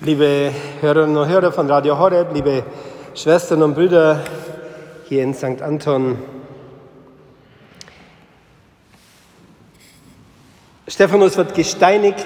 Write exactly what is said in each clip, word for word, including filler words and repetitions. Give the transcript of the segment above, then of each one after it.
Liebe Hörerinnen und Hörer von Radio Horeb, liebe Schwestern und Brüder hier in Sankt Anton. Stephanus wird gesteinigt.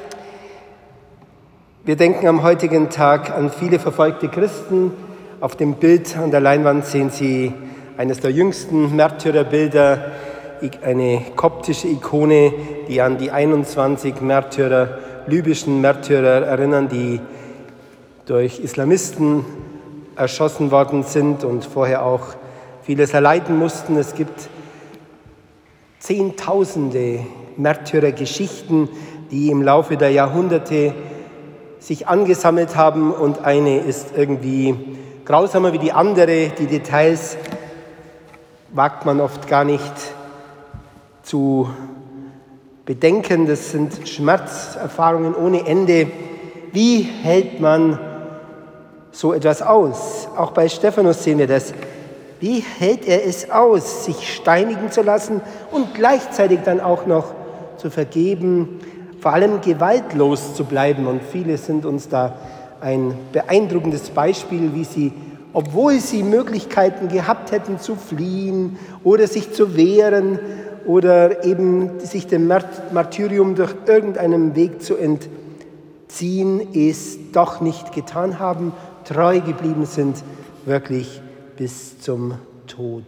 Wir denken am heutigen Tag an viele verfolgte Christen. Auf dem Bild an der Leinwand sehen Sie eines der jüngsten Märtyrerbilder, eine koptische Ikone, die an die einundzwanzig Märtyrer, libyschen Märtyrer erinnern, die durch Islamisten erschossen worden sind und vorher auch vieles erleiden mussten. Es gibt Zehntausende Märtyrergeschichten, die im Laufe der Jahrhunderte sich angesammelt haben, und eine ist irgendwie grausamer wie die andere. Die Details wagt man oft gar nicht zu bedenken. Das sind Schmerzerfahrungen ohne Ende. Wie hält man so etwas aus? Auch bei Stephanus sehen wir das. Wie hält er es aus, sich steinigen zu lassen und gleichzeitig dann auch noch zu vergeben, vor allem gewaltlos zu bleiben? Und viele sind uns da ein beeindruckendes Beispiel, wie sie, obwohl sie Möglichkeiten gehabt hätten zu fliehen oder sich zu wehren oder eben sich dem Martyrium durch irgendeinen Weg zu entziehen, es doch nicht getan haben, treu geblieben sind, wirklich bis zum Tod.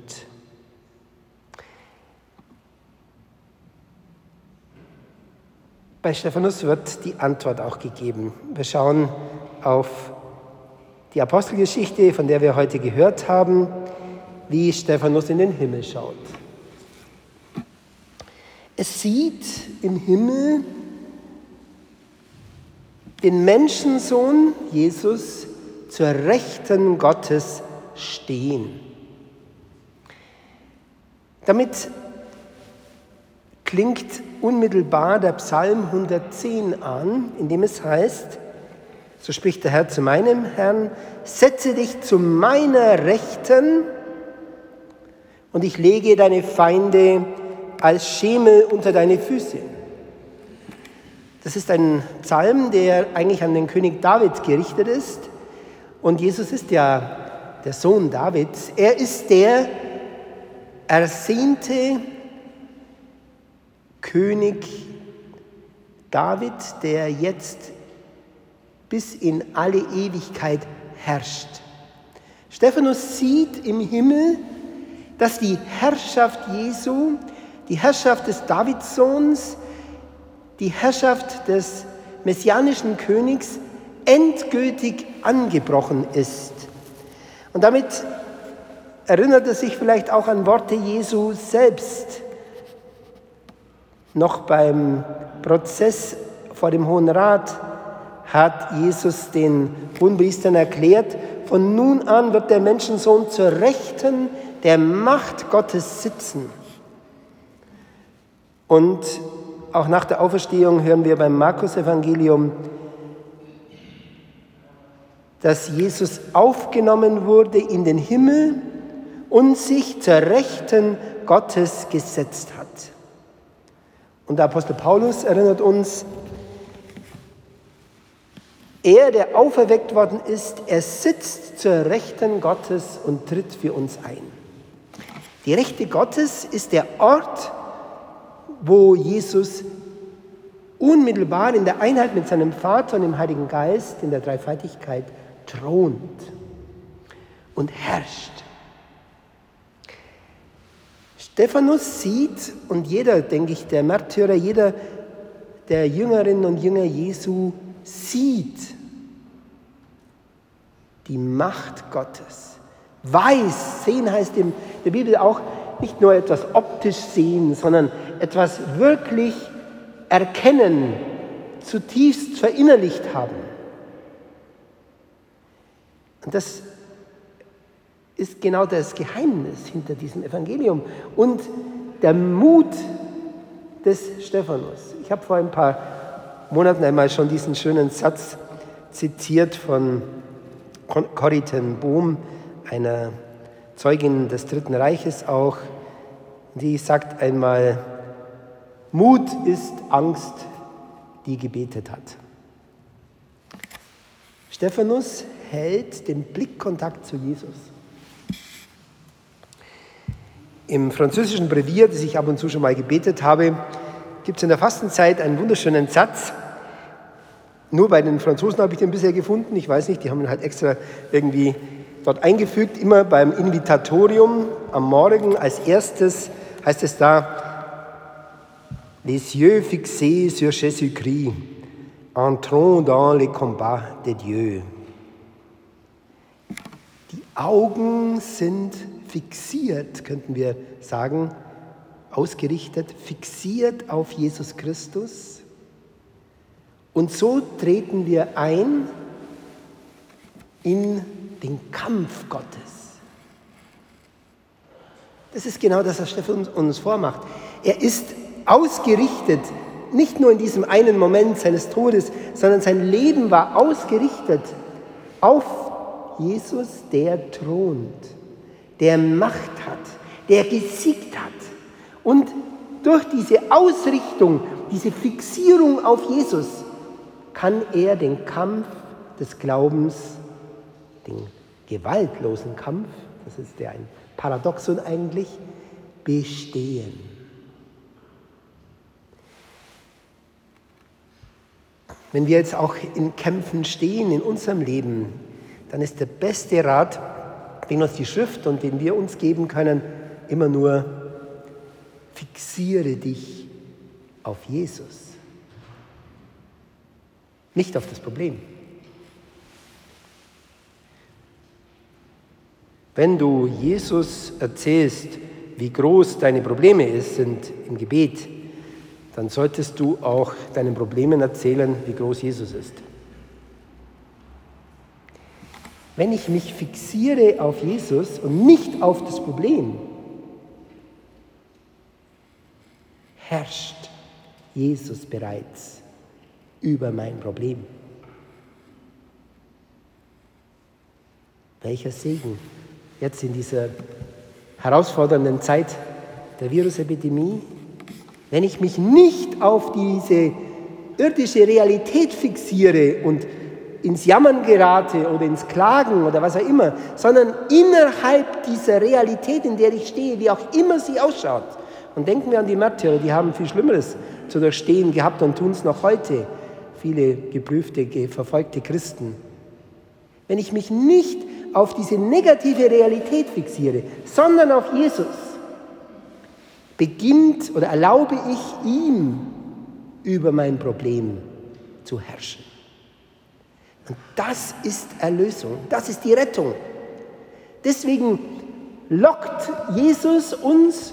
Bei Stephanus wird die Antwort auch gegeben. Wir schauen auf die Apostelgeschichte, von der wir heute gehört haben, wie Stephanus in den Himmel schaut. Es sieht im Himmel den Menschensohn Jesus zur Rechten Gottes stehen. Damit klingt unmittelbar der Psalm hundertzehn an, in dem es heißt: So spricht der Herr zu meinem Herrn: Setze dich zu meiner Rechten, und ich lege deine Feinde als Schemel unter deine Füße. Das ist ein Psalm, der eigentlich an den König David gerichtet ist. Und Jesus ist ja der Sohn Davids. Er ist der ersehnte König David, der jetzt bis in alle Ewigkeit herrscht. Stephanus sieht im Himmel, dass die Herrschaft Jesu, die Herrschaft des Davidssohns, die Herrschaft des messianischen Königs endgültig angebrochen ist. Und damit erinnert er sich vielleicht auch an Worte Jesu selbst. Noch beim Prozess vor dem Hohen Rat hat Jesus den Hohenpriestern erklärt: Von nun an wird der Menschensohn zur Rechten der Macht Gottes sitzen. Und auch nach der Auferstehung hören wir beim Markus-Evangelium, dass Jesus aufgenommen wurde in den Himmel und sich zur Rechten Gottes gesetzt hat. Und der Apostel Paulus erinnert uns: Er, der auferweckt worden ist, er sitzt zur Rechten Gottes und tritt für uns ein. Die Rechte Gottes ist der Ort, wo Jesus unmittelbar in der Einheit mit seinem Vater und dem Heiligen Geist in der Dreifaltigkeit thront und herrscht. Stephanus sieht, und jeder, denke ich, der Märtyrer, jeder der Jüngerinnen und Jünger Jesu sieht die Macht Gottes. Weiß, sehen heißt in der Bibel auch nicht nur etwas optisch sehen, sondern etwas wirklich erkennen, zutiefst verinnerlicht haben. Und das ist genau das Geheimnis hinter diesem Evangelium und der Mut des Stephanus. Ich habe vor ein paar Monaten einmal schon diesen schönen Satz zitiert von Corrie ten Boom, einer Zeugin des Dritten Reiches auch, die sagt einmal: Mut ist Angst, die gebetet hat. Stephanus hält den Blickkontakt zu Jesus. Im französischen Brevier, das ich ab und zu schon mal gebetet habe, gibt es in der Fastenzeit einen wunderschönen Satz. Nur bei den Franzosen habe ich den bisher gefunden. Ich weiß nicht, die haben ihn halt extra irgendwie dort eingefügt. Immer beim Invitatorium am Morgen als erstes heißt es da: Les yeux fixés sur Jésus-Christ, entrons dans les combats de Dieu. Die Augen sind fixiert, könnten wir sagen, ausgerichtet, fixiert auf Jesus Christus. Und so treten wir ein in den Kampf Gottes. Das ist genau das, was Stephanus uns vormacht. Er ist ausgerichtet, nicht nur in diesem einen Moment seines Todes, sondern sein Leben war ausgerichtet auf Jesus, der thront, der Macht hat, der gesiegt hat. Und durch diese Ausrichtung, diese Fixierung auf Jesus, kann er den Kampf des Glaubens, den gewaltlosen Kampf, das ist ja ein Paradoxon eigentlich, bestehen. Wenn wir jetzt auch in Kämpfen stehen in unserem Leben, dann ist der beste Rat, den uns die Schrift und den wir uns geben können, immer nur: Fixiere dich auf Jesus, nicht auf das Problem. Wenn du Jesus erzählst, wie groß deine Probleme sind im Gebet, dann solltest du auch deinen Problemen erzählen, wie groß Jesus ist. Wenn ich mich fixiere auf Jesus und nicht auf das Problem, herrscht Jesus bereits über mein Problem. Welcher Segen jetzt in dieser herausfordernden Zeit der Virusepidemie, wenn ich mich nicht auf diese irdische Realität fixiere und ins Jammern gerate oder ins Klagen oder was auch immer, sondern innerhalb dieser Realität, in der ich stehe, wie auch immer sie ausschaut. Und denken wir an die Märtyrer, die haben viel Schlimmeres zu durchstehen gehabt und tun es noch heute. Viele geprüfte, verfolgte Christen. Wenn ich mich nicht auf diese negative Realität fixiere, sondern auf Jesus, beginnt oder erlaube ich ihm, über mein Problem zu herrschen. Und das ist Erlösung, das ist die Rettung. Deswegen lockt Jesus uns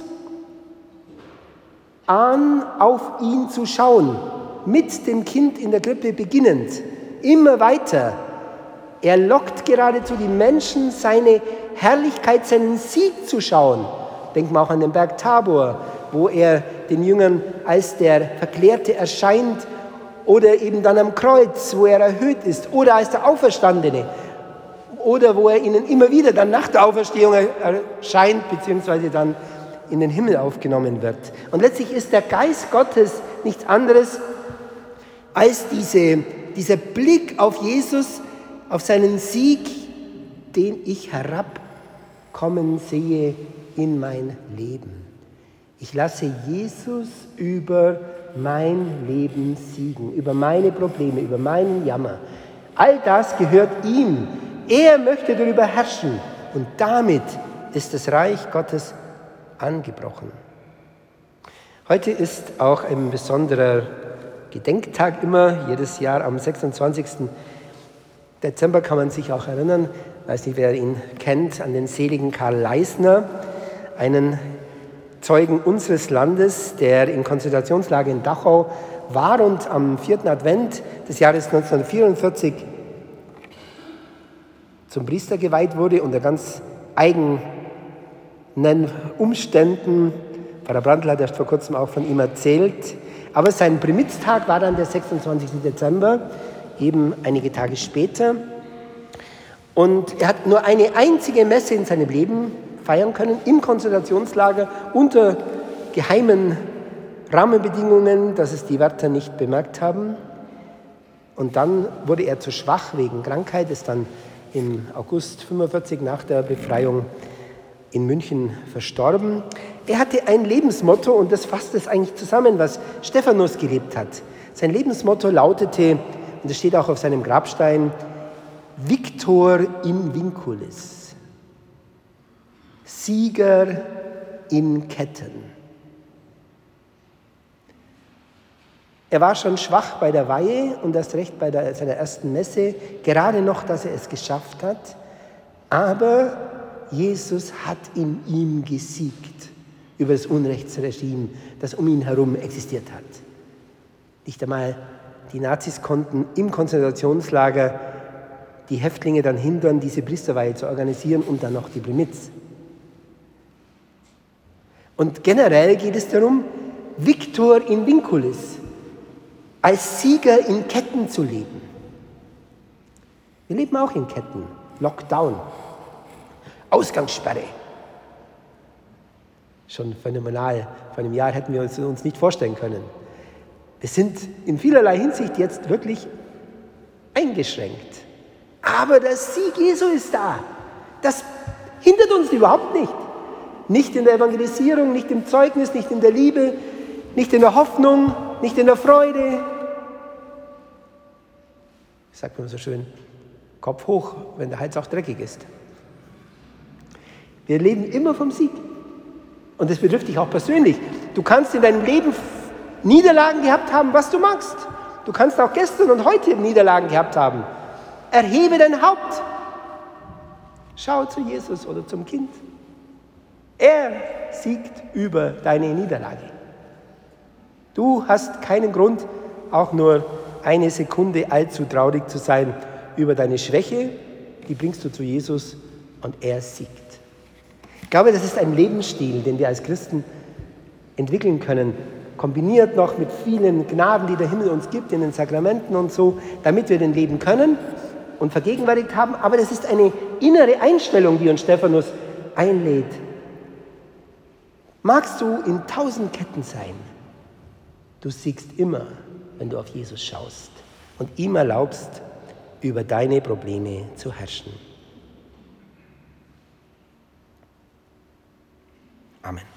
an, auf ihn zu schauen, mit dem Kind in der Krippe beginnend, immer weiter. Er lockt geradezu die Menschen, seine Herrlichkeit, seinen Sieg zu schauen. Denken wir auch an den Berg Tabor, wo er den Jüngern als der Verklärte erscheint, oder eben dann am Kreuz, wo er erhöht ist, oder als der Auferstandene, oder wo er ihnen immer wieder dann nach der Auferstehung erscheint, beziehungsweise dann in den Himmel aufgenommen wird. Und letztlich ist der Geist Gottes nichts anderes als diese, dieser Blick auf Jesus, auf seinen Sieg, den ich herabkommen sehe in mein Leben. Ich lasse Jesus über mein Leben siegen, über meine Probleme, über meinen Jammer. All das gehört ihm. Er möchte darüber herrschen. Und damit ist das Reich Gottes angebrochen. Heute ist auch ein besonderer Gedenktag immer, jedes Jahr am sechsundzwanzigsten Dezember kann man sich auch erinnern, ich weiß nicht, wer ihn kennt, an den seligen Karl Leisner, einen Zeugen unseres Landes, der in Konzentrationslager in Dachau war und am vierten Advent des Jahres neunzehnhundertvierundvierzig zum Priester geweiht wurde unter ganz eigenen Umständen. Pfarrer Brandl hat erst vor kurzem auch von ihm erzählt. Aber sein Primitztag war dann der sechsundzwanzigsten Dezember, eben einige Tage später. Und er hat nur eine einzige Messe in seinem Leben feiern können, im Konzentrationslager, unter geheimen Rahmenbedingungen, dass es die Wärter nicht bemerkt haben. Und dann wurde er zu schwach wegen Krankheit, ist dann im August fünfundvierzig nach der Befreiung in München verstorben. Er hatte ein Lebensmotto und das fasst es eigentlich zusammen, was Stephanus gelebt hat. Sein Lebensmotto lautete, und das steht auch auf seinem Grabstein, Victor in vinculis, Sieger in Ketten. Er war schon schwach bei der Weihe und erst recht bei der, seiner ersten Messe, gerade noch, dass er es geschafft hat, aber Jesus hat in ihm gesiegt über das Unrechtsregime, das um ihn herum existiert hat. Nicht einmal die Nazis konnten im Konzentrationslager die Häftlinge dann hindern, diese Priesterweihe zu organisieren und dann noch die Primitz. Und generell geht es darum, Victor in vinculis, als Sieger in Ketten zu leben. Wir leben auch in Ketten. Lockdown, Ausgangssperre. Schon phänomenal. Vor einem Jahr hätten wir uns, uns nicht vorstellen können. Wir sind in vielerlei Hinsicht jetzt wirklich eingeschränkt. Aber der Sieg Jesu ist da. Das hindert uns überhaupt nicht. Nicht in der Evangelisierung, nicht im Zeugnis, nicht in der Liebe, nicht in der Hoffnung, nicht in der Freude. Sagt man so schön, Kopf hoch, wenn der Hals auch dreckig ist. Wir leben immer vom Sieg. Und das betrifft dich auch persönlich. Du kannst in deinem Leben Niederlagen gehabt haben, was du magst. Du kannst auch gestern und heute Niederlagen gehabt haben. Erhebe dein Haupt. Schau zu Jesus oder zum Kind. Er siegt über deine Niederlage. Du hast keinen Grund, auch nur eine Sekunde allzu traurig zu sein über deine Schwäche. Die bringst du zu Jesus und er siegt. Ich glaube, das ist ein Lebensstil, den wir als Christen entwickeln können, kombiniert noch mit vielen Gnaden, die der Himmel uns gibt, in den Sakramenten und so, damit wir den leben können und vergegenwärtigt haben. Aber das ist eine innere Einstellung, die uns Stephanus einlädt. Magst du in tausend Ketten sein? Du siegst immer, wenn du auf Jesus schaust und ihm erlaubst, über deine Probleme zu herrschen. Amen.